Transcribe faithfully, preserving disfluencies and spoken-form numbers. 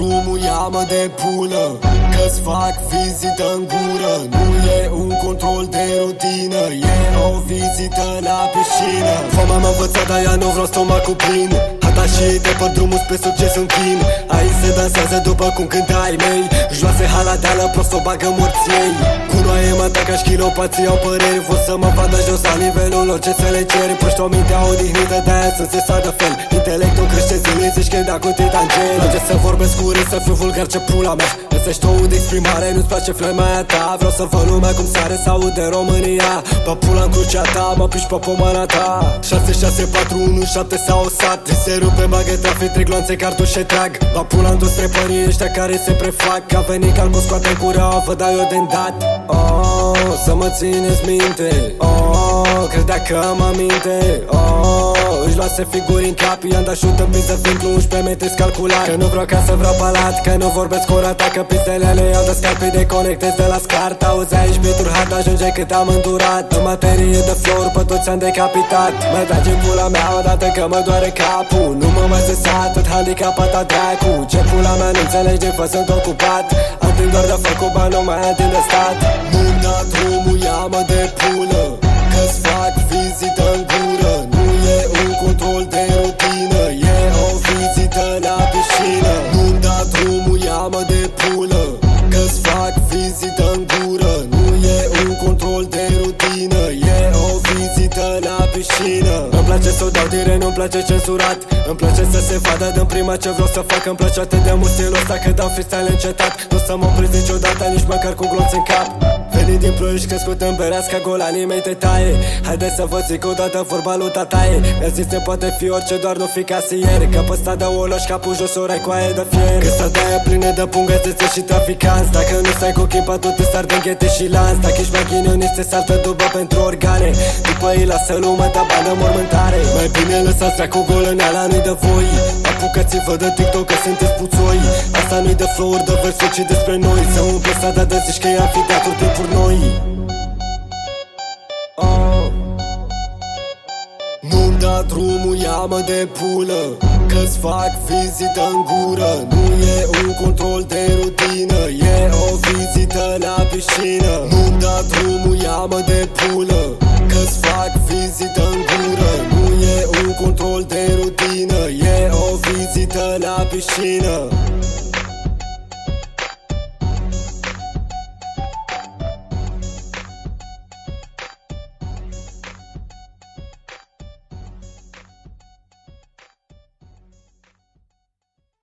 drumul, ia-mă de pulă, că-ți fac vizită în gură. Nu e un control de rutină, e o vizită la piscină. Foamea m-a învățat, dar ea nu vreau stomacul plin. Hata și de pe drumul spre succes închin. Aici se dansează după cum cântă ai mei. Joase haladeală, prost o bagă morții ei. Cu noi mă atacă și chilopații au păreri. Vor să mă vadă jos la nivelul lor, ce să le ceri. Puști o mintea odihnită, de-aia sunt se de fel. Intelectul crește zilei, zici că e da cu titangel. Place să vorbesc cu râs, să fiu vulgar, ce pula mea. Găsești o de exprimare, nu-ți place flemaia ta. Vreau să văd lumea cum sare, să aude România. Bă pula în crucea ta, mă piși pe pomana ta. Șase, șase, patru, unu, șapte s-a osat. Se rupe bagă trafic, trec gloanțe, cartușe trag. Bă pula în toți trepării ăștia care se prefac. A venit calmul, scoate în cură, vă dau eu de îndat. Oh, să mă țineți minte. Oh, credea că mă minte. Oh, își luase figuri în cap, i-am dat șut în piză, fiind unsprezece metri calculat. Că nu vreau ca să vreau palat, că nu vorbesc cu rata. Că pistele le iau de scalp, îi deconectez de la scart. Auzi aici beaturi hard, ajunge cât am îndurat. În materie de flori, pe toți am decapitat. Mă trage pula mea odată că mă doare capul. Nu mă mai zesat, tot handicapat a dracu. Ce pula mea nu înțelege, fă sunt ocupat. Ating doar de fac cu bani, nu mai ating de stat. Nu-mi da drumul, ia-mă de pulă, că-ți fac vizită în gură. Nu e un control de rutină, e o vizită la piscină. Nu-mi da drumul, ia-mă de pulă, că-ți fac vizită în gură. Nu e un control de rutină, e o vizită la piscină. Îmi place să o dau direct, nu-mi place censurat. Îmi place să se vadă din prima ce vreau să fac. Îmi place atât de mult stilul ăsta că dau freestyle încetat. Nu să mă opresc niciodată, nici măcar cu glonț în cap. Venit din Ploiești, crescut în Bereasca, golanii mei te taie. Haideți să vă zic odată vorba lui tataie. Mi-a zis ne poate fi orice, doar nu fi casier. Că pe ăsta de oloși, capul jos, ori ai coaie de fier. Că strada e plină de pungățețe și traficanți. Dacă nu stai cu chimpa, tu te sar din ghete și lanț. Dacă ești machinionist, te saltă dubă pentru organe. După ei lasă lumea ta bani de mormântare. Mai bine lăsați dracu golăneala, nu-i de voi. Apucați-vă de TikTok că sunteți puțoi. Asta nu-i de flow-uri, de versuri, ci despre noi. Să umple strada de zici că e anfiteatru timpuri noi. Oh. Nu-mi da drumul, ia-mă de pulă, că-ți fac vizită în gură. Nu e un control de rutină, e o vizită la piscină. Nu-mi da drumul, ia-mă de pulă, că-ți fac vizită în gură. Nu e un control de rutină, e o vizită la piscină.